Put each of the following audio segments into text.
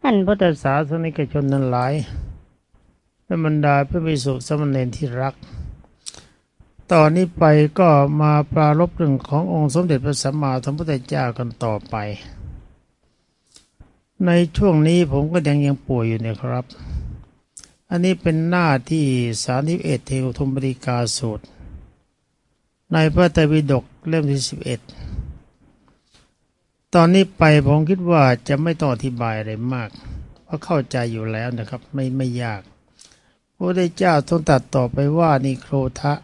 ท่านพุทธศาสนิกชนทั้งหลายและบรรดาพระภิกษุสามเณรที่รักต่อนนี้ไปก็มาปรารภเรื่องขององค์สมเด็จพระสัมมาสัมพุทธเจ้ากันต่อไปในช่วงนี้ผมก็ยังป่วยอยู่เนี่ยครับอันนี้เป็นหน้าที่31เทวทุมปริกาสูตรในพระไตรปิฎกเล่มที่11ตอนนี้ไปผมคิดว่าจะไม่ต้องอธิบายอะไรมากเพราะเข้าใจอยู่แล้วนะครับไม่ยากพระพุทธเจ้าทรงตรัสต่อไปว่านิโครธะ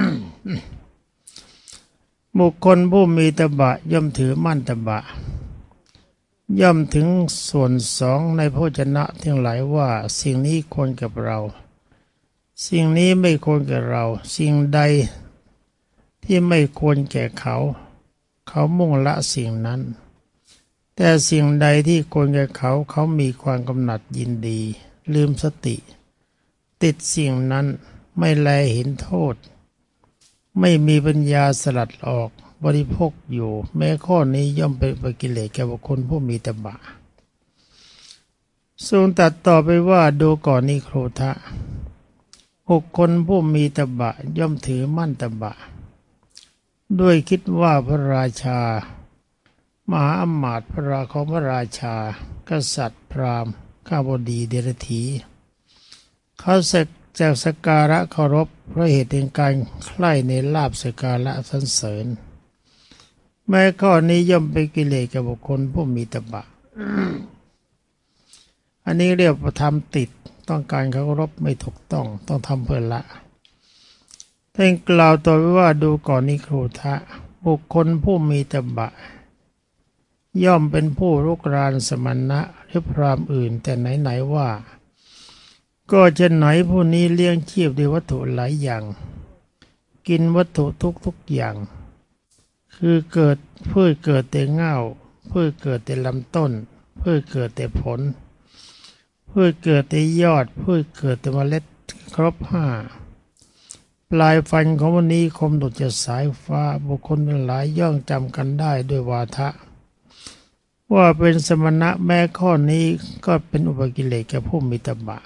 บุคคลผู้มีตบะย่อมถือมั่นตบะย่อมถึงส่วนสองในพระวจนะทั้งหลายว่าสิ่งนี้ควรกับเราสิ่งนี้ไม่ควรแก่เราสิ่งใดที่ไม่ควรแก่เขาเขามุ่งละสิ่งนั้นแต่สิ่งใดที่ควรแก่เขาเขามีความกำหนัดยินดีลืมสติติดสิ่งนั้นไม่แลเห็นโทษไม่มีปัญญาสลัดออกบริโภคอยู่แม้ข้อนี้ย่อมเป็นกิเลสแก่บุคคลผู้มีตบะทรงตรัสต่อไปว่าดูก่อนนิโครธะบุคคลผู้มีตบะย่อมถือมั่นตบะด้วยคิดว่าพระราชามหาอมาตย์พระราของพระราชากษัตริย์พราหมณ์ข้าบดีเดรัจฉีเขาจากสักการะเคารพเพราะเหตุแห่งการใคร่ในลาภสักการะสรรเสริญแม้ข้อนี้ย่อมเป็นกิเลสแก่บุคคลผู้มีตบะ อันนี้เรียกว่าทำติดต้องการเคารพไม่ถูกต้องทำเพื่อละท่านกล่าวต่อไปว่าดูก่อนนิโครธะบุคคลผู้มีตบะย่อมเป็นผู้รุกรานสมณะหรือพราหมณ์อื่นแต่ไหนว่าก็จะไหนผู้นี้เลี้ยงชีพด้วยวัตถุหลายอย่างกินวัตถุทุกอย่างคือพืชเกิดแต่เง่าพืชเกิดแต่ลำต้นพืชเกิดแต่ผลพืชเกิดแต่ยอดพืชเกิดแต่เมล็ดครบห้าปลายฟันของวันนี้คมดุจจะสายฟ้าบุคคลหลายย่อมจำกันได้ด้วยวาทะว่าเป็นสมณะแม้ข้อนี้ก็เป็นอุปกิเลสแก่ผู้มีตบะ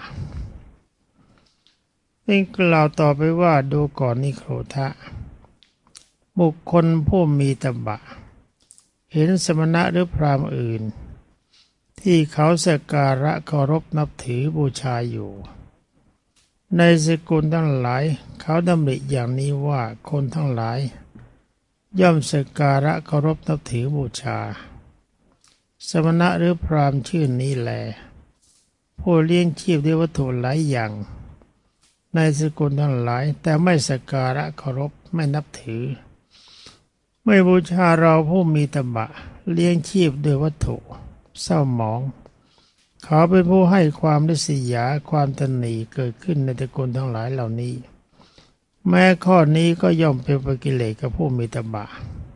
จึงกล่าวต่อไปว่าดูก่อนนิโครธะบุคคลผู้มีตบะเห็นสมณะหรือพราหมณ์อื่นที่เขาสักการะเคารพนับถือบูชาอยู่ในสกุลทั้งหลายเขาดำริอย่างนี้ว่าคนทั้งหลายย่อมสักการะเคารพนับถือบูชาสมณะหรือพราหมณ์ชื่อนี้แลผู้เลี้ยงชีพด้วยวัตถุหลายอย่างในสกุลทั้งหลายแต่ไม่สักการะเคารพไม่นับถือไม่บูชาเราผู้มีตบะเลี้ยงชีพด้วยวัตถุเศร้าหมองเขาเป็นผู้ให้ความริษยาความตนีเกิดขึ้นในตระกูลทั้งหลายเหล่านี้แม้ข้อนี้ก็ย่อมเป็นกิเลสกับผู้มีตบะ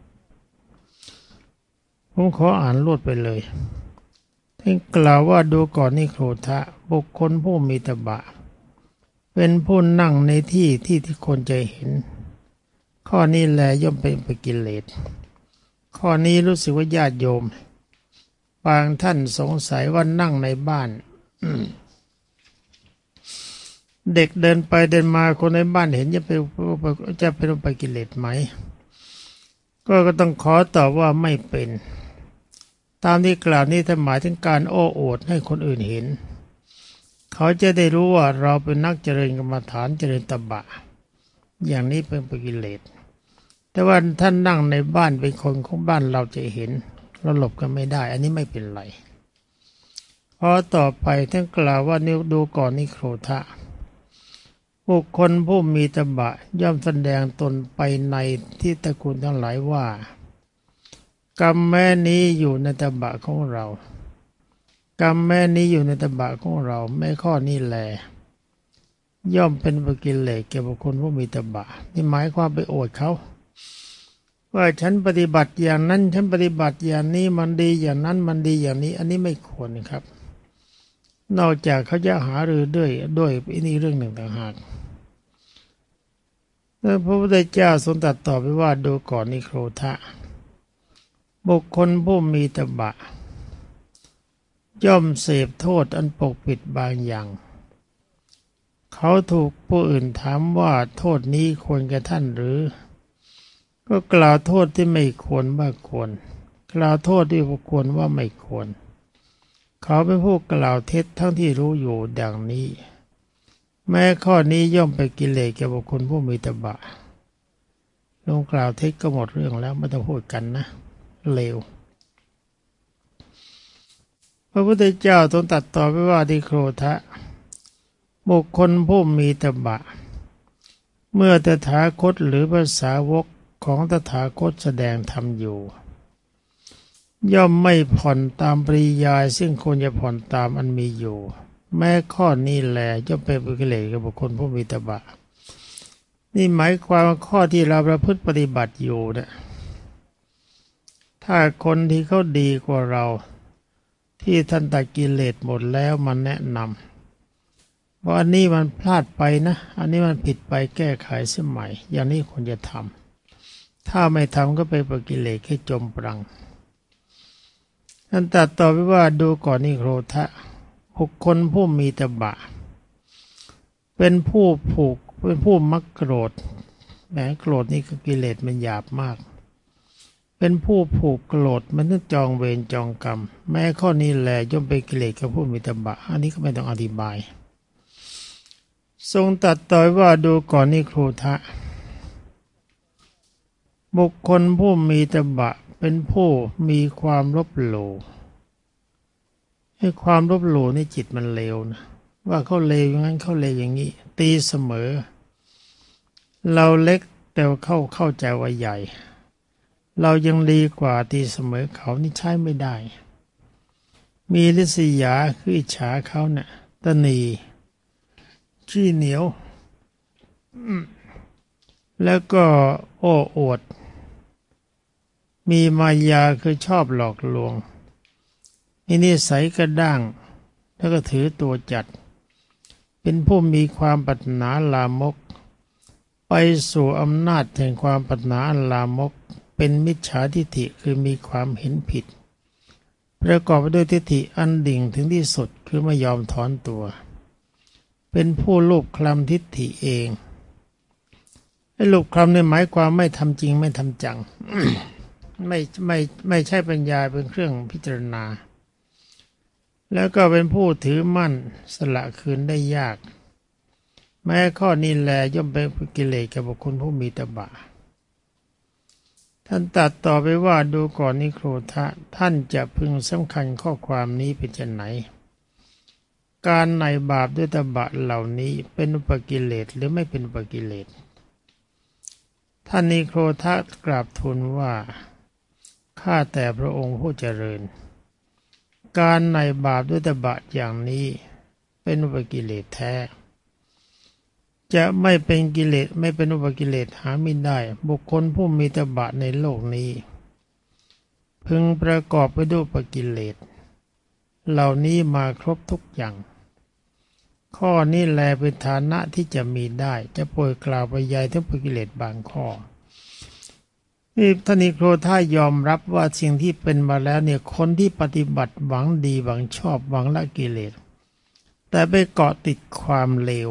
ผมขออ่านรวดไปเลยท่านกล่าวว่าดูก่อนนิโครธะบุคคลผู้มีตบะเป็นผู้นั่งในที่ที่คนจะเห็นข้อนี้แลย่อมเป็นกิเลสข้อนี้รู้สึกว่าญาติโยมบางท่านสงสัยว่านั่งในบ้าน เด็กเดินไปเดินมาคนในบ้านเห็นจะเป็นอุปกิเลสไหมก็ต้องขอตอบว่าไม่เป็นตามที่กล่าวนี้ท่านหมายถึงการโอ้อวดให้คนอื่นเห็นเขาจะได้รู้ว่าเราเป็นนักเจริญกรรมฐานเจริญตบะอย่างนี้เป็นกิเลสแต่ว่าท่านนั่งในบ้านเป็นคนของบ้านเราจะเห็นเราหลบกันไม่ได้อันนี้ไม่เป็นไรพอต่อไปท่านกล่าวว่านิ้วดูก่อนนิโครธะบุคคลผู้มีตบะย่อมแสดงตนไปในที่ตระกูลทั้งหลายว่ากรรมแม้นี้อยู่ในตบะของเรากรรมแม้นี้อยู่ในตบะของเราแม้ข้อนี้แลย่อมเป็นกิเลสแก่บุคคลผู้มีตบะนี่หมายความไปอวดเขาว่าฉันปฏิบัติอย่างนั้นฉันปฏิบัติอย่างนี้มันดีอย่างนั้นมันดีอย่างนี้อันนี้ไม่ควรครับนอกจากเขาจะหารือด้วยอันนี้เรื่องหนึ่งต่างหากแล้วพระพุทธเจ้าทรงตรัสต่อไปว่าดูก่อนนิโครธะบุคคลผู้มีตบะย่อมเสพโทษอันปกปิดบางอย่างเขาถูกผู้อื่นถามว่าโทษนี้ควรแก่ท่านหรือก็กล่าวโทษที่ไม่ควรว่าควรกล่าวโทษที่ควรว่าไม่ควรเขาเป็นผู้กล่าวเท็จทั้งที่รู้อยู่ดังนี้แม้ข้อนี้ย่อมเป็นกิเลสแก่บุคคลผู้มีตบะลงกล่าวเท็จก็หมดเรื่องแล้วไม่ต้องพูดกันนะเลวพระพุทธเจ้าทรงตรัสต่อไปว่าดิโครทะบุคคลผู้มีตบะเมื่อตถาคตหรือภาษาวกของตถาคตแสดงธรรมอยู่ย่อมไม่ผ่อนตามปริยายซึ่งควรจะผ่อนตามอันมีอยู่แม้ข้อนี้แลย่อมเป็นกิเลสกับบุคคลผู้มีตบะนี่หมายความว่าข้อที่เราประพฤติปฏิบัติอยู่นะถ้าคนที่เขาดีกว่าเราที่ท่านตัดกิเลสหมดแล้วมาแนะนำว่าอันนี้มันพลาดไปนะอันนี้มันผิดไปแก้ไขเสียใหม่อย่างนี้ควรจะทำถ้าไม่ทำก็ไปปกิเลสให้จมปลังท่านตรัสต่อไปว่าดูก่อนนิโครธะบุคคลผู้มีตบะเป็นผู้ผูกเป็นผู้มักโกรธแหมโกรธนี่คือกิเลสมันหยาบมากเป็นผู้ผูกโกรธมันต้องจองเวรจองกรรมแม้ข้อนี้แลย่อมเป็นกิเลสกับผู้มีตบะอันนี้ก็ไม่ต้องอธิบายทรงตรัสต่อว่าดูก่อนนิโครธะบุคคลผู้มีตบะเป็นผู้มีความลบหลู่ให้ความลบหลู่นี่จิตมันเลวนะว่าเขาเลวอย่างนั้นเขาเลวอย่างนี้ตีเสมอเราเล็กแต่เข้าใจว่าใหญ่เรายังดีกว่าตีเสมอเขานี่ใช้ไม่ได้มีริษยาคืออิจฉาเขาเนี่ยตนีขี้เหนียวแล้วก็โอ้อวดมีมายาคือชอบหลอกลวงมีนิสัยกระด้างแล้วก็ถือตัวจัดเป็นผู้มีความปรารถนาลามกไปสู่อำนาจแห่งความปรารถนาลามกเป็นมิจฉาทิฏฐิคือมีความเห็นผิดประกอบไปด้วยทิฏฐิอันดิ่งถึงที่สุดคือไม่ยอมถอนตัวเป็นผู้ลูบคลำทิฏฐิเองไอ้ลูบคลำเนี่ยหมายความไม่ทำจริงไม่ทำจัง ไม่ใช่ปัญญาเป็นเครื่องพิจารณาแล้วก็เป็นผู้ถือมั่นสละคืนได้ยากแม้ข้อนี้แลย่อมเป็นกิเลสกับบุคคลผู้มีตบะท่านตรัสต่อไปว่าดูก่อนนิโครธะท่านจะพึงสำคัญข้อความนี้เป็นไฉนการในบาปด้วยตบะเหล่านี้เป็นอุปกิเลสหรือไม่เป็นอุปกิเลสท่านนิโครธะกราบทูลว่าข้าแต่พระองค์ผู้เจริญการในบาปด้วยตบะอย่างนี้เป็นอุปกิเลสแท้จะไม่เป็นกิเลสไม่เป็นอุปกิเลสหาไม่ได้บุคคลผู้มีตบะในโลกนี้พึงประกอบไปด้วยอุปกิเลสเหล่านี้มาครบทุกอย่างข้อนี้แลเป็นฐานะที่จะมีได้จะโปรยกล่าวไปยายถึงอุปกิเลสบางข้อนี่ท่านนิโครธายอมรับว่าสิ่งที่เป็นมาแล้วเนี่ยคนที่ปฏิบัติหวังดีหวังชอบหวังละกิเลสแต่ไปเกาะติดความเลว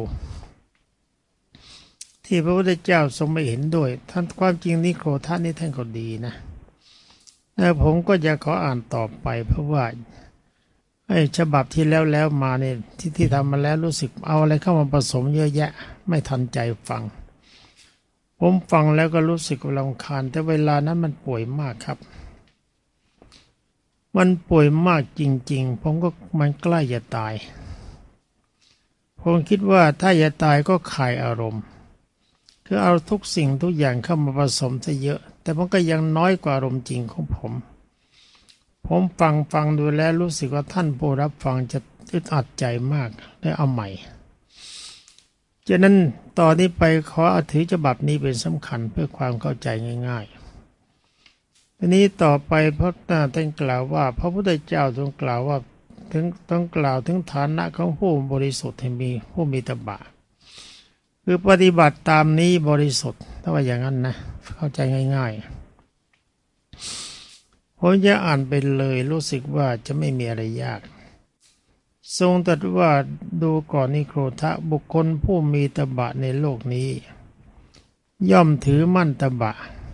ที่พระพุทธเจ้าทรงไม่เห็นด้วยท่านความจริงนิโครธานี่ท่านก็ดีนะแล้วผมก็จะขออ่านต่อไปเพราะว่าไอ้ฉบับที่แล้วมาเนี่ยที่ทำมาแล้วรู้สึกเอาอะไรเข้ามาผสมเยอะแยะไม่ทันใจฟังผมฟังแล้วก็รู้สึกรำคาญแต่เวลานั้นมันป่วยมากครับมันป่วยมากจริงๆผมก็มันใกล้จะตายผมคิดว่าถ้าจะตายก็คายอารมณ์คือเอาทุกสิ่งทุกอย่างเข้ามาผสมซะเยอะแต่มันก็ยังน้อยกว่าอารมณ์จริงของผมฟังดูแล้วรู้สึกว่าท่านผู้รับฟังจะอึดอัดใจมากได้เอาใหม่ฉะนั้นตอนนี้ไปขอถือฉบับนี้เป็นสำคัญเพื่อความเข้าใจง่ายๆทีนี้ต่อไปพระท่านกล่าวว่าพระพุทธเจ้าทรงกล่าวว่าต้องกล่าวถึงฐานะของผู้บริสุทธิ์ให้มีผู้มีตบะคือปฏิบัติตามนี้บริสุทธิ์ถ้าว่าอย่างนั้นนะเข้าใจง่ายๆผมจะอ่านไปเลยรู้สึกว่าจะไม่มีอะไรยากทรงตรัสว่าดูก่อนนิโครธะบุคคลผู้มีตบะในโลกนี้ย่อมถือมั่นตบะ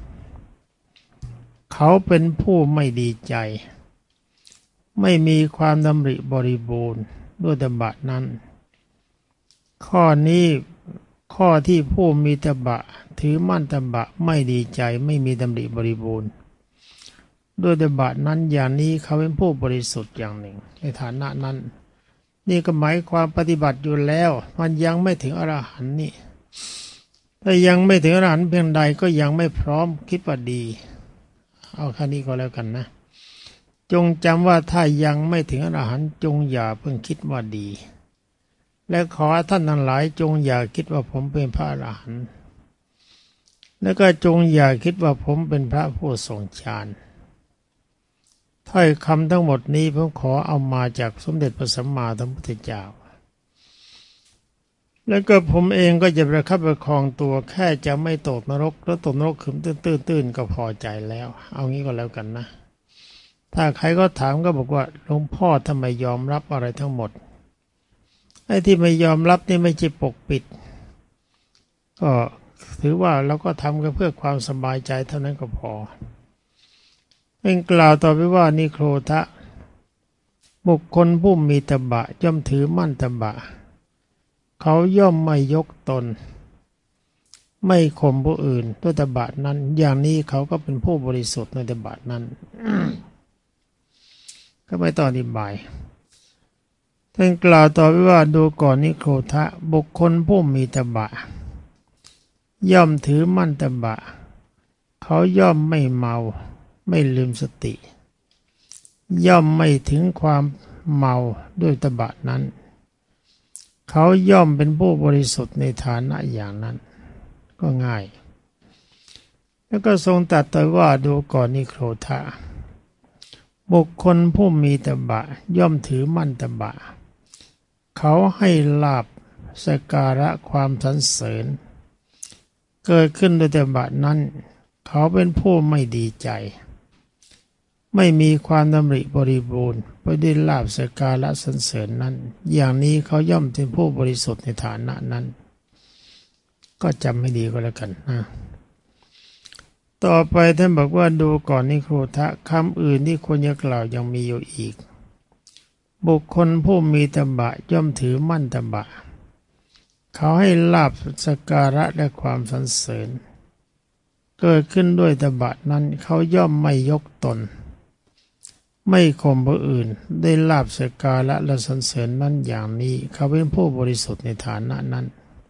เขาเป็นผู้ไม่ดีใจไม่มีความดำริบริบูรณ์ด้วยตบะนั้นข้อนี้ข้อที่ผู้มีตบะถือมั่นตบะไม่ดีใจไม่มีดำริบริบูรณ์ด้วยตบะนั้นอย่างนี้เขาเป็นผู้บริสุทธิ์อย่างหนึ่งในฐานะนั้นนี่ก็หมายความปฏิบัติอยู่แล้วมันยังไม่ถึงอรหันต์นี่ถ้ายังไม่ถึงอรหันต์เพียงใดก็ยังไม่พร้อมคิดว่าดีเอาแค่นี้ก็แล้วกันนะจงจำว่าถ้ายังไม่ถึงอรหันต์จงอย่าเพิ่งคิดว่าดีและขอท่านทั้งหลายจงอย่าคิดว่าผมเป็นพระอรหันต์และก็จงอย่าคิดว่าผมเป็นพระผู้ทรงฌานถ้อยคำทั้งหมดนี้ผมขอเอามาจากสมเด็จพระสัมมาสัมพุทธเจ้าแล้วก็ผมเองก็จะประคับประคองตัวแค่จะไม่ตกนรกแล้วตกนรกขึ้นตื้นๆก็พอใจแล้วเอางี้ก็แล้วกันนะถ้าใครก็ถามก็บอกว่าหลวงพ่อทำไมยอมรับอะไรทั้งหมดไอ้ที่ไม่ยอมรับนี่ไม่ใช่ปกปิดก็ถือว่าเราก็ทำกันเพื่อความสบายใจเท่านั้นก็พอเป็นกล่าวต่อไปว่านิโครธะบุคคลผู้มีตบะย่อมถือมั่นตบะเขาย่อมไม่ยกตนไม่ข่มผู้อื่นด้วยตบะนั้นอย่างนี้เขาก็เป็นผู้บริสุทธิ์ในตบะนั้น ก็ไม่ต้องอธิบายท่านกล่าวต่อไปว่าดูก่อนนิโครธะบุคคลผู้มีตบะย่อมถือมั่นตบะเขาย่อมไม่เมาไม่ลืมสติย่อมไม่ถึงความเมาด้วยตบะนั้นเขาย่อมเป็นผู้บริสุทธิ์ในฐานะอย่างนั้นก็ง่ายแล้วก็ทรงตรัสต่อว่าดูก่อนนิโครธะบุคคลผู้มีตบะย่อมถือมั่นตบะเขาให้ลาภสักการะความสรรเสริญเกิดขึ้นโดยตบะนั้นเขาเป็นผู้ไม่ดีใจไม่มีความดำริบริบูรณ์ไปด้วยลาภสักการะสรรเสริญนั้นอย่างนี้เขาย่อมเป็นผู้บริสุทธิ์ในฐานะนั้นก็จำให้ดีก็แล้วกันนะต่อไปท่านบอกว่าดูก่อนนิโครธะคำอื่นที่ควรจะกล่าวยังมีอยู่อีกบุคคลผู้มีตบะย่อมถือมั่นตบะเขาให้ลาภสักการะและความสรรเสริญเกิดขึ้นด้วยตบะนั้นเขาย่อมไม่ยกตนไม่ข่มผู้อื่นได้ลาภสักการะและสรรเสริญนั้นอย่างนี้เขาเป็นผู้บริสุทธิ์ในฐานะนั้น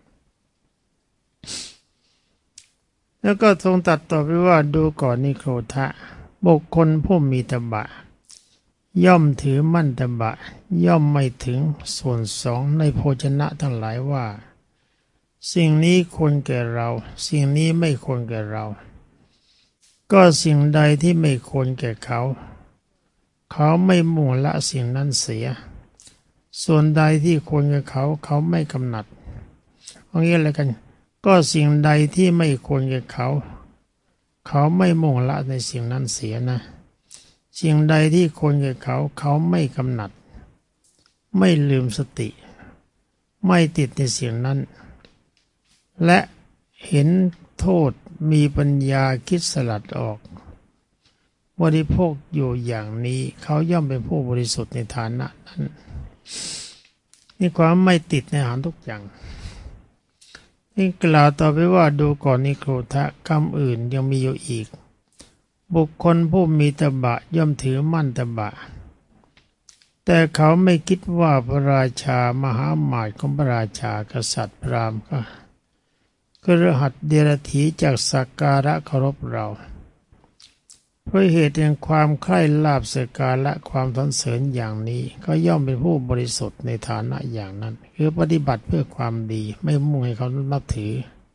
แล้วก็ทรงตรัสต่อไปว่าดูก่อนนิโครธะบุคคลผู้มีตบะย่อมถือมั่นตบะย่อมไม่ถึงส่วนสองในโภชนะทั้งหลายว่าสิ่งนี้ควรแก่เราสิ่งนี้ไม่ควรแก่เราก็สิ่งใดที่ไม่ควรแก่เขาเขาไม่มุ่งละสิ่งนั้นเสียส่วนใดที่ควรแก่เขาเขาไม่กำหนัดเอางี้อะไรกันก็สิ่งใดที่ไม่ควรแก่เขาเขาไม่มุ่งละในสิ่งนั้นเสียนะสิ่งใดที่ควรแก่เขาเขาไม่กำหนัดไม่ลืมสติไม่ติดในสิ่งนั้นและเห็นโทษมีปัญญาคิดสลัดออกบริโภคอยู่อย่างนี้เขาย่อมเป็นผู้บริสุทธิ์ในฐานะนั้นนี่ความไม่ติดในอาหารทุกอย่างนี่กล่าวต่อไปว่าดูก่อนนิโครธะคำอื่นยังมีอยู่อีกบุคคลผู้มีตบะย่อมถือมั่นตบะแต่เขาไม่คิดว่าพระราชามหาอมาตย์ของพระราชากษัตริย์พราหมณ์ก็รหัสเดรัจฉีจากสักการะเคารพเราเพราะเหตุแห่งความใคร่ลาภสักการะความสรรเสริญอย่างนี้ก็ย่อมเป็นผู้บริสุทธิ์ในฐานะอย่างนั้นคือปฏิบัติเพื่อความดีไม่มุ่งให้เขานับถือ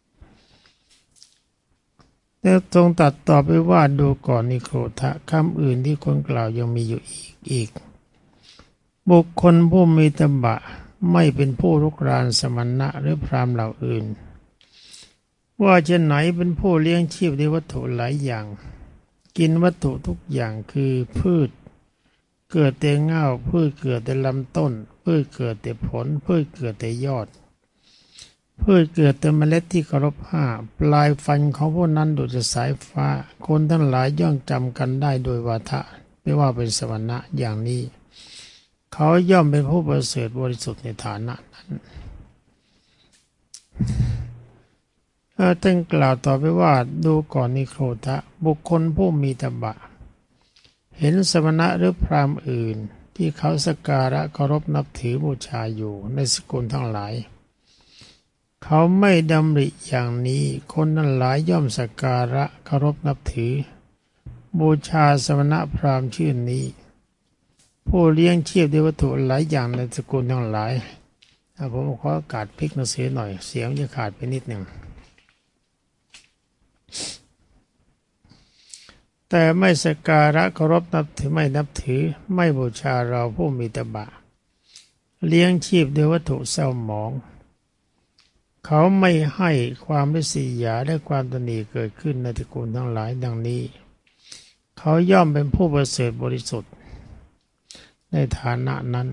แล้วทรงตรัสต่อไปว่าดูก่อนนิโครธะคำอื่นที่คนกล่าวยังมีอยู่อีกบุคคลผู้มีตบะไม่เป็นผู้รุกรานสมณะหรือพราหมณ์เหล่าอื่นว่าจะไหนเป็นผู้เลี้ยงชีพด้วยวัตถุหลายอย่างกินวัตถุทุกอย่างคือพืชเกิดแต่เง่าพืชเกิดแต่ลำต้นพืชเกิดแต่ผลพืชเกิดแต่ยอดพืชเกิดแต่เมล็ดที่เคารพห้าปลายฟันของพวกนั้นดุจสายฟ้าคนทั้งหลายย่อมจำกันได้โดยวาทะไม่ว่าเป็นสวรรค์อย่างนี้เขาย่อมเป็นผู้ประเสริฐบริสุทธิ์ในฐานะนั้นท่านกล่าวต่อไปว่าดูก่อนนิโครธะบุคคลผู้มีตบะเห็นสมณะหรือพราหมณ์อื่นที่เขาสักการะเคารพนับถือบูชาอยู่ในสกุลทั้งหลายเขาไม่ดำริอย่างนี้คนนั้นหลายย่อมสักการะเคารพนับถือบูชาสมณะพราหมณ์ชื่อนี้ผู้เลี้ยงชีพด้วยวัตถุหลายอย่างในสกุลทั้งหลายผมขออากาศพลิกหนังสือหน่อยเสียงจะขาดไปนิดหนึ่งแต่ไม่สักการะเคารพนับถือไม่นับถือไม่บูชาเราผู้มีตบะเลี้ยงชีพด้วยวัตถุเศร้าหมองเขาไม่ให้ความริษยาและความตนีเกิดขึ้นในตระกูลทั้งหลายดังนี้เขาย่อมเป็นผู้ประเสริฐบริสุทธิ์ในฐานะนั้น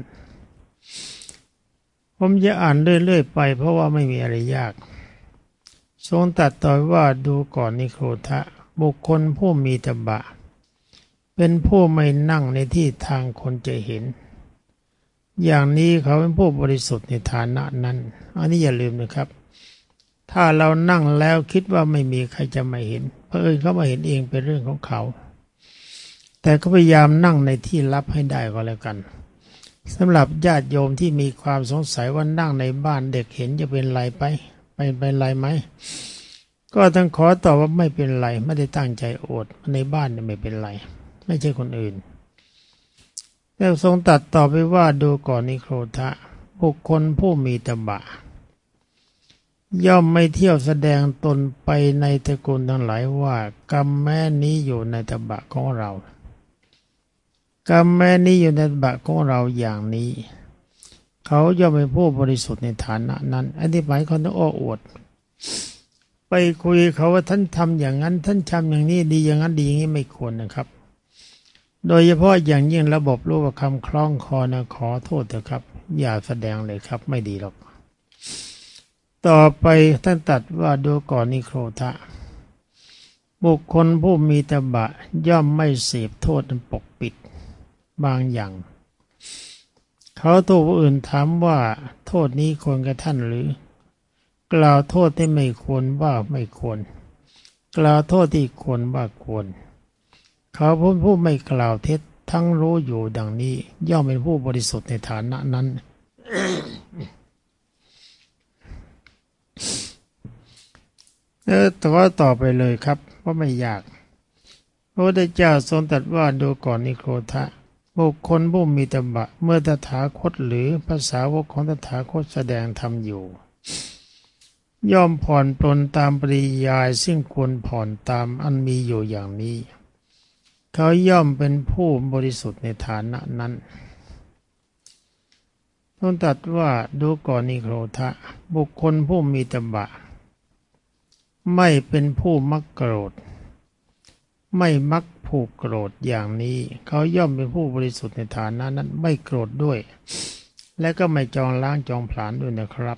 ผมจะอ่านเรื่อยๆไปเพราะว่าไม่มีอะไรยากทรงตรัสต่อว่าดูก่อนนิโครธะบุคคลผู้มีตบะเป็นผู้ไม่นั่งในที่ทางคนจะเห็นอย่างนี้เขาเป็นผู้บริสุทธิ์ในฐานะนั้นอันนี้อย่าลืมนะครับถ้าเรานั่งแล้วคิดว่าไม่มีใครจะมาเห็นเผอิญเขามาเห็นเองเป็นเรื่องของเขาแต่ก็พยายามนั่งในที่ลับให้ได้ก็แล้วกันสำหรับญาติโยมที่มีความสงสัยว่านั่งในบ้านเด็กเห็นจะเป็นไรเป็นไรไหมก็ต้องขอตอบว่าไม่เป็นไรไม่ได้ตั้งใจโอดในบ้านไม่เป็นไรไม่ใช่คนอื่นแล้วทรงตัดต่อไปว่าดูก่อนนิโครธะบุคคลผู้มีตบะย่อมไม่เที่ยวแสดงตนไปในตระกูลทั้งหลายว่ากรรมแม้นี้อยู่ในตบะของเรากรรมแม้นี้อยู่ในตบะของเราอย่างนี้เขาย่อมเป็นผู้บริสุทธิ์ในฐานะนั้นอันนี้หมายความว่าโอ้อวดไปคุยเขาว่าท่านทำอย่างนั้นท่านทำอย่างนี้ดีอย่างนั้นดีอย่างนี้ไม่ควรนะครับโดยเฉพาะอย่างยิ่งระบบรูปคำคล้องคอนะขอโทษเถอะครับอย่าแสดงเลยครับไม่ดีหรอกต่อไปท่านตรัสว่าดูก่อนนิโครธะบุคคลผู้มีตบะย่อมไม่เสพโทษอันปกปิดบางอย่างเขาตัวผู้อื่นถามว่าโทษนี้ควรกับท่านหรือกล่าวโทษที่ไม่ควรว่าไม่ควรกล่าวโทษที่ควรว่าควรเขาผู้ไม่กล่าวเท็จทั้งรู้อยู่ดังนี้ย่อมเป็นผู้บริสุทธิ์ในฐานะนั้น แต่ว่าต่อไปเลยครับเพราะไม่ยากพระพุทธเจ้าทรงตรัสว่าดูก่อนนิโครธะบุคคลผู้มีตบะเมื่อตถาคตหรือภาษาวกของตถาคตแสดงธรรมอยู่ย่อมผ่อนปลนตามปริยายซึ่งควรผ่อนตามอันมีอยู่อย่างนี้เขาย่อมเป็นผู้บริสุทธิ์ในฐานะนั้นทรงตรัสว่าดูก่อนนิโครธะบุคคลผู้มีตบะไม่เป็นผู้มักโกรธไม่มักผูกโกรธอย่างนี้เขาย่อมเป็นผู้บริสุทธิ์ในฐานะนั้นไม่โกรธด้วยและก็ไม่จองล้างจองผลาญด้วยนะครับ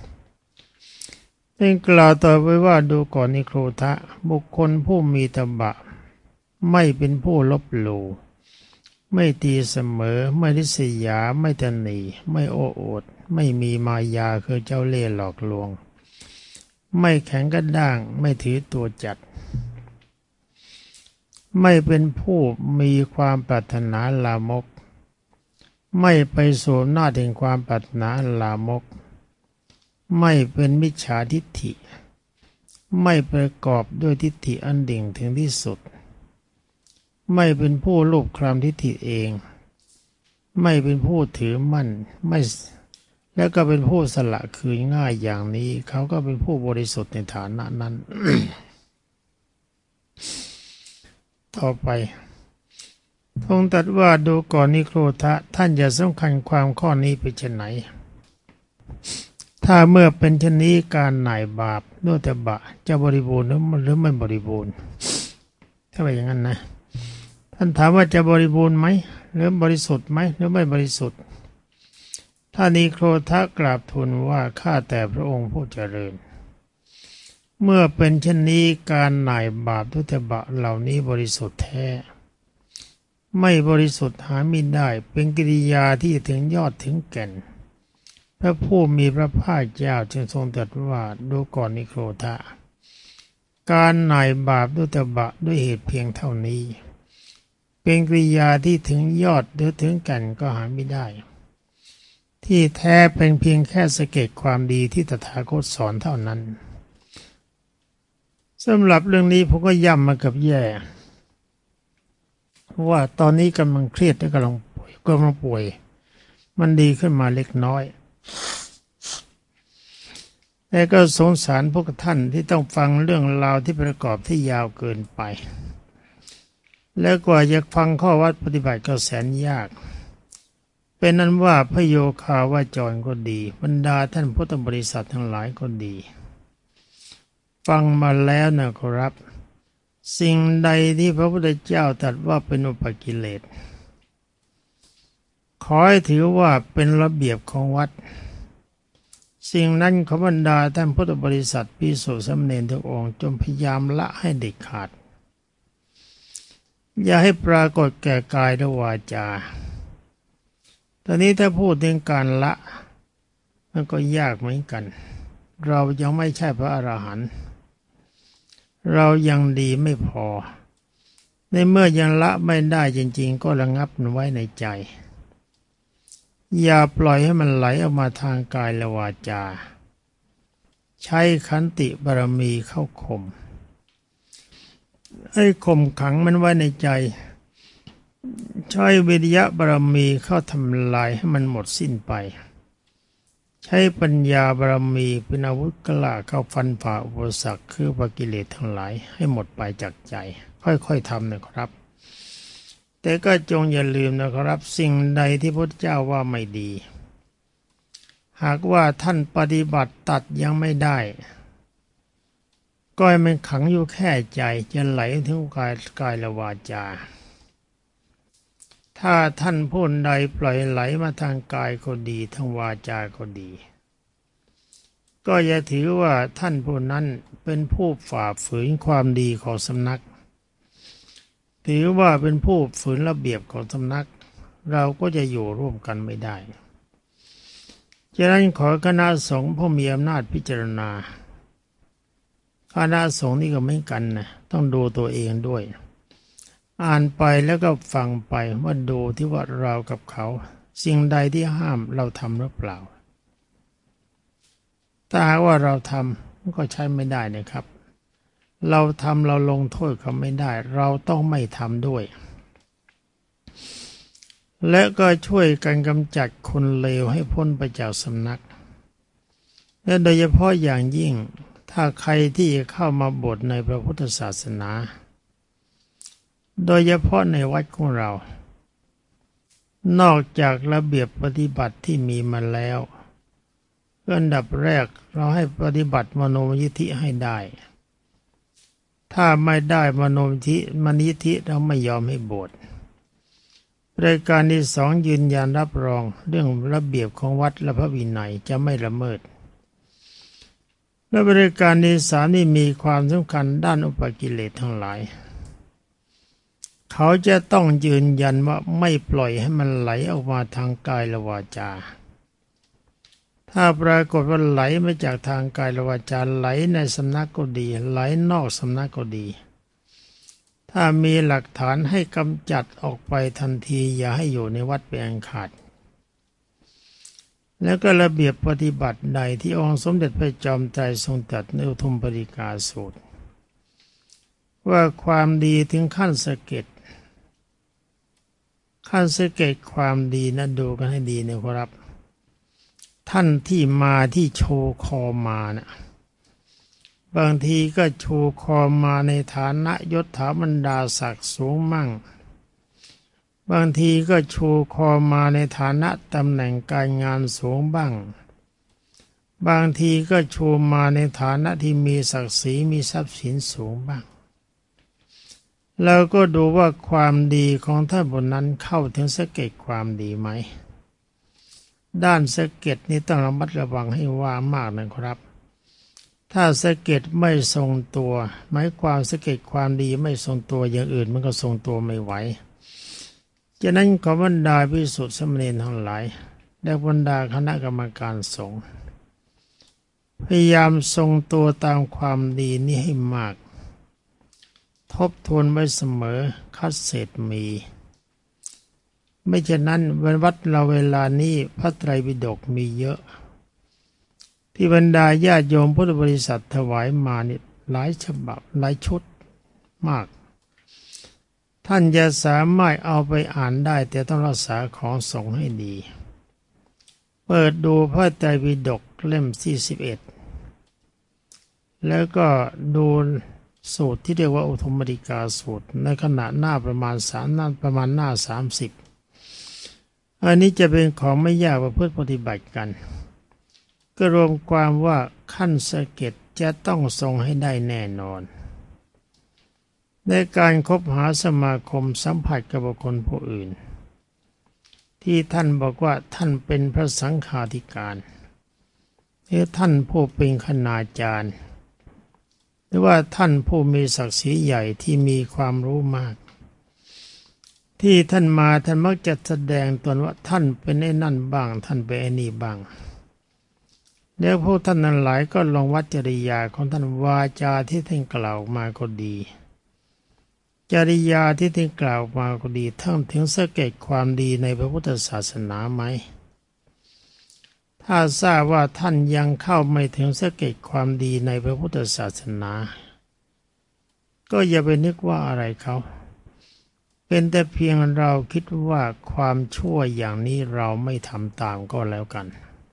เป็นกล่าวต่อไปว่าดูก่อนนิโครธะบุคคลผู้มีตบะไม่เป็นผู้ลบหลู่ไม่ตีเสมอไม่ริษยาไม่ตนีไม่โอ้อวดไม่มีมายาคือเจ้าเล่ห์หลอกลวงไม่แข็งกระด้างไม่ถือตัวจัดไม่เป็นผู้มีความปรารถนาลามกไม่ไปสู่หน้าถึงความปรารถนาลามกไม่เป็นมิจฉาทิฏฐิไม่ประกอบด้วยทิฏฐิอันดิ่งถึงที่สุดไม่เป็นผู้ลูบคลำทิฏฐิเองไม่เป็นผู้ถือมั่นไม่แล้วก็เป็นผู้สละคืนง่ายอย่างนี้เขาก็เป็นผู้บริสุทธิ์ในฐานะนั้น ต่อไปทรงตรัสว่าดูก่อนนิโครธะท่านอย่าสำคัญความข้อนี้ไปเช่นไหนถ้าเมื่อเป็นเช่นนี้การหน่ายบาปด้วยตบะจะบริบูรณ์หรือไม่บริบูรณ์ถ้าเป็นอย่างนั้นนะท่านถามว่าจะบริบูรณ์ไหมหรือบริสุทธิ์ไหมหรือไม่บริสุทธิ์ท่านนิโครธกราบทูลว่าข้าแต่พระองค์ผู้เจริญเมื่อเป็นเช่นนี้การหน่ายบาปทุตบะเหล่านี้บริสุทธิ์แท้ไม่บริสุทธิ์หาไม่ได้เป็นกิริยาที่ถึงยอดถึงแก่นพระผู้มีพระภาคเจ้าจึงทรงตรัสว่าดูก่อนนิโครธะการหน่ายบาปทุตบะด้วยเหตุเพียงเท่านี้เป็นกิริยาที่ถึงยอดหรือถึงแก่นก็หาไม่ได้ที่แท้เป็นเพียงแค่สะเก็ดความดีที่ตถาคตสอนเท่านั้นสำหรับเรื่องนี้ผมก็ย้ำมากับแย่ว่าตอนนี้กำลังเครียดและกำลังป่วยมันดีขึ้นมาเล็กน้อยแต่ก็สงสารพวกท่านที่ต้องฟังเรื่องราวที่ประกอบที่ยาวเกินไปแล้วกว่าจะฟังข้อวัดปฏิบัติก็แสนยากเป็นนั้นว่าพระโยคาวาจรก็ดีบรรดาท่านพุทธบริษัททั้งหลายก็ดีฟังมาแล้วนะครับสิ่งใดที่พระพุทธเจ้าตรัสว่าเป็นอุปกิเลสขอให้ถือว่าเป็นระเบียบของวัดสิ่งนั้นขบรรดาท่านพุทธบริษัทภิกษุสามเณรทุกองค์จงพยายามละให้เด็ดขาดอย่าให้ปรากฏแก่กายและวาจาตอนนี้ถ้าพูดถึงการละมันก็ยากเหมือนกันเรายังไม่ใช่พระอรหันต์เรายังดีไม่พอในเมื่อยังละไม่ได้จริงๆก็ระงับมันไว้ในใจอย่าปล่อยให้มันไหลออกมาทางกายและวาจาใช้ขันติบารมีเข้าข่มให้ข่มขังมันไว้ในใจใช้วิริยะบารมีเข้าทำลายให้มันหมดสิ้นไปใช้ปัญญาบารมีเป็นอาวุธกล้าเข้าฟันฝ่าอุปสรรคคือภกิเลสทั้งหลายให้หมดไปจากใจค่อยๆทำนะครับแต่ก็จงอย่าลืมนะครับสิ่งใดที่พระเจ้าว่าไม่ดีหากว่าท่านปฏิบัติตัดยังไม่ได้ก็ให้มันขังอยู่แค่ใจจะไหลถึงกายและวาจาถ้าท่านผู้ใดปล่อยไหลมาทางกายก็ดีทางวาจาก็ดีก็อย่าถือว่าท่านผู้นั้นเป็นผู้ฝ่าฝืนความดีของสำนักถือว่าเป็นผู้ฝืนระเบียบของสำนักเราก็จะอยู่ร่วมกันไม่ได้ฉะนั้นขอคณะสงฆ์ผู้มีอำนาจพิจารณาคณะสงฆ์นี่ก็เหมือนกันนะต้องดูตัวเองด้วยอ่านไปแล้วก็ฟังไปว่าดูที่ว่าเรากับเขาสิ่งใดที่ห้ามเราทำหรือเปล่าถ้าหากว่าเราทำก็ใช้ไม่ได้นะครับเราทำเราลงโทษเขาไม่ได้เราต้องไม่ทำด้วยและก็ช่วยกันกำจัดคนเลวให้พ้นไปจากสำนักและโดยเฉพาะอย่างยิ่งถ้าใครที่เข้ามาบวชในพระพุทธศาสนาโดยเฉพาะในวัดของเรานอกจากระเบียบปฏิบัติที่มีมาแล้วอันดับแรกเราให้ปฏิบัติมโนมยิทธิให้ได้ถ้าไม่ได้มโนมยิทธิเราไม่ยอมให้บวชรายการที่สองยืนยันรับรองเรื่องระเบียบของวัดและพระวินัยจะไม่ละเมิดและบริการที่สามนี่มีความสำคัญด้านอุปกิเลสทั้งหลายเขาจะต้องยืนยันว่าไม่ปล่อยให้มันไหลออกมาทางกายและวาจาถ้าปรากฏว่าไหลมาจากทางกายและวาจาไหลในสำนักก็ดีไหลนอกสำนักก็ดีถ้ามีหลักฐานให้กำจัดออกไปทันทีอย่าให้อยู่ในวัดเป็นอันขาดแล้วก็ระเบียบปฏิบัติใดที่องค์สมเด็จพระจอมไตรทรงตรัสในอุทุมปริกาสูตรว่าความดีถึงขั้นสะเก็ดความดีนะดูกันให้ดีนะครับท่านที่มาที่โชว์คอมานะบางทีก็โชว์คอมาในฐานะยศถาบรรดาศักดิ์สูงมั่งบางทีก็โชว์คอมาในฐานะตำแหน่งการงานสูงบ้างบางทีก็โชว์มาในฐานะที่มีศักดิ์ศรีมีทรัพย์สินสูงบ้างเราก็ดูว่าความดีของท่านบนนั้นเข้าถึงสะเก็ดความดีไหมด้านสะเก็ดนี่ต้องระมัดระวังให้ว่ามากนะครับถ้าสะเก็ดไม่ทรงตัวหมายความสะเก็ดความดีไม่ทรงตัวอย่างอื่นมันก็ทรงตัวไม่ไหวฉะนั้นขอบรรดาภิกษุสามเณรทั้งหลายและบรรดาคณะกรรมการสงฆ์พยายามทรงตัวตามความดีนี้ให้มากทบทวนไว้เสมอคัดเศษมีไม่เช่นนั้นวันวัดเราเวลานี้พระไตรปิฎกมีเยอะที่บรรดาญาติโยมพุทธบริษัทถวายมานี่หลายฉบับหลายชุดมากท่านจะสามารถเอาไปอ่านได้แต่ต้องรักษาของสงฆ์ให้ดีเปิดดูพระไตรปิฎกเล่มที่11แล้วก็ดูสูตรที่เรียกว่าอุทมฎิกาสูตรในขณะหน้าประมาณหน้า30อันนี้จะเป็นของไม่ยากประพฤติปฏิบัติกันก็รวมความว่าขั้นสะเก็ดจะต้องทรงให้ได้แน่นอนในการคบหาสมาคมสัมผัสกับบุคคลผู้อื่นที่ท่านบอกว่าท่านเป็นพระสังฆาธิการหรือท่านผู้เป็นคณาจารย์หรือว่าท่านผู้มีศักดิ์ศรีใหญ่ที่มีความรู้มากที่ท่านมาท่านมักจะแสดงตนว่าท่านเป็นไอ้นั่นบ้างท่านเป็นไอ้นี่บ้างแล้วพวกท่านนั้นหลายก็ลองวัดจริยาของท่านวาจาที่ท่านกล่าวมาก็ดีจริยาที่ท่านกล่าวมาก็ดีทั้งถึงสะเก็ดความดีในพระพุทธศาสนาไหมถ้าทราบว่าท่านยังเข้าไม่ถึงสะเก็ดความดีในพระพุทธศาสนาก็อย่าไปนึกว่าอะไรเขาเป็นแต่เพียงเราคิดว่าความชั่วอย่างนี้เราไม่ทำตามก็แล้วกัน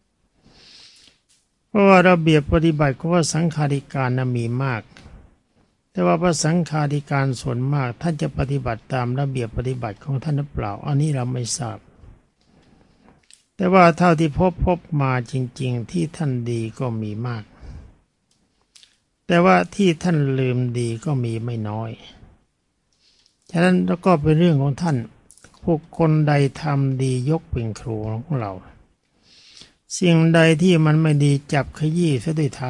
เพราะว่าระเบียบปฏิบัติของพระสังฆาธิการนั้นมีมากแต่ว่าพระสังฆาธิการส่วนมากท่านจะปฏิบัติตามระเบียบปฏิบัติของท่านหรือเปล่าอันนี้เราไม่ทราบแต่ว่าเท่าที่พบมาจริงๆที่ท่านดีก็มีมากแต่ว่าที่ท่านลืมดีก็มีไม่น้อยฉะนั้นแล้วก็เป็นเรื่องของท่านผู้คนใดทำดียกเป็นครูของเราสิ่งใดที่มันไม่ดีจับขยี้ซะด้วยเท้า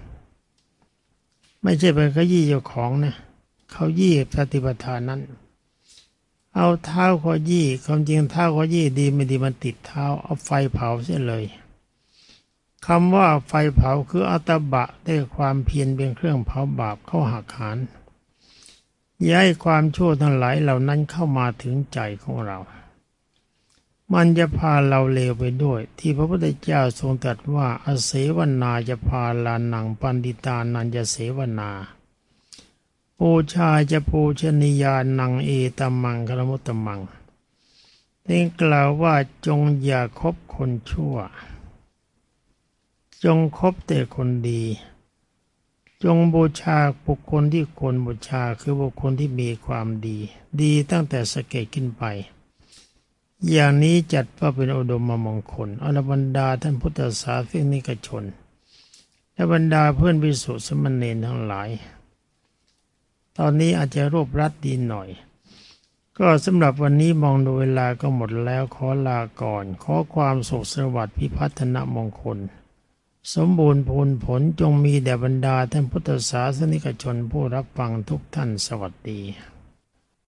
ไม่ใช่ไปขยี้เจ้าของนะเขายี่ปฏิปทานนั้นเอาเท้าขยี้ความจริงเท้าขยี้ดีไม่ดีมันติดเท้าเอาไฟเผาเสียเลยคำว่าไฟเผาคืออัตบะได้ความเพียรเป็นเครื่องเผาบาปเข้าหักหานย้ายความชั่วทั้งหลายเหล่านั้นเข้ามาถึงใจของเรามันจะพาเราเลวไปด้วยที่พระพุทธเจ้าทรงตรัสว่าอเสวนาจะพาลานังปันดิตานันจะเสวนาปูชาจะปูชนียานังเอตมังคลมุตตมังนี่กล่าวว่าจงอย่าคบคนชั่วจงคบแต่คนดีจงบูชาบุคคลที่ควรบูชาคือบุคคลที่มีความดีดีตั้งแต่สะเก็ดขึ้นไปอย่างนี้จัดว่าเป็นอุดมมงคลอรบรรดาท่านพุทธศาสนิกชนและบรรดาเพื่อนภิกษุสามเณรทั้งหลายตอนนี้อาจจะรวบรัดดีหน่อยก็สำหรับวันนี้มองดูเวลาก็หมดแล้วขอลาก่อนขอความสุขสวัสดิ์พิพัฒนมงคลสมบูรณ์ผลจงมีแด่บรรดาท่านพุทธศาสนิกชนผู้รับฟังทุกท่านสวัสดี